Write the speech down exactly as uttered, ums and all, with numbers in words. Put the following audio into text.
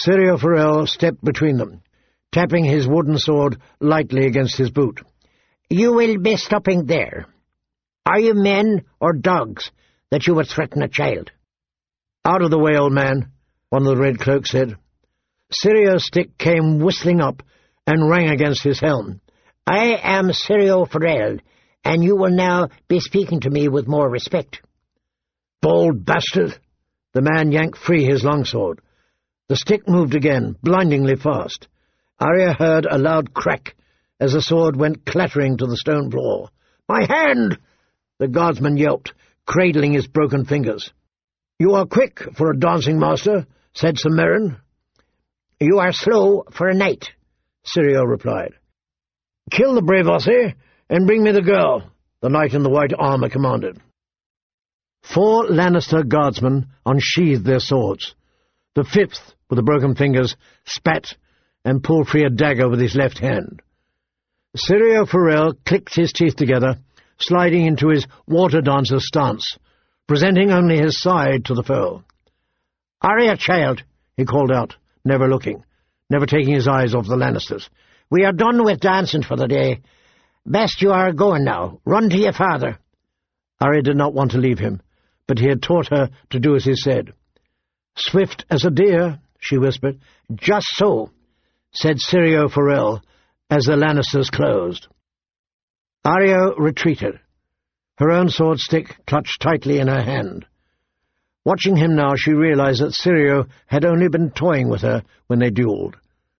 Syrio Forel stepped between them, tapping his wooden sword lightly against his boot. "You will be stopping there. Are you men or dogs that you would threaten a child?" "Out of the way, old man," one of the red cloaks said. Syrio's stick came whistling up and rang against his helm. "I am Syrio Forel, and you will now be speaking to me with more respect." "Bold bastard!" The man yanked free his longsword. The stick moved again, blindingly fast. Arya heard a loud crack as the sword went clattering to the stone floor. "My hand!" The guardsman yelped, cradling his broken fingers. "You are quick for a dancing master," said Sir Meryn. "You are slow for a knight," Syrio replied. "Kill the brave Ossie, and bring me the girl," the knight in the white armour commanded. Four Lannister guardsmen unsheathed their swords. The fifth, with the broken fingers, spat and pulled free a dagger with his left hand. Syrio Forel clicked his teeth together, sliding into his water dancer stance, presenting only his side to the foe. "Arya, child," he called out, never looking, never taking his eyes off the Lannisters. "We are done with dancing for the day. Best you are going now. Run to your father." Arya did not want to leave him, but he had taught her to do as he said. "Swift as a deer," she whispered. "Just so," said Syrio Forel, as the Lannisters closed. Arya retreated, her own sword stick clutched tightly in her hand. Watching him now, she realized that Syrio had only been toying with her when they duelled.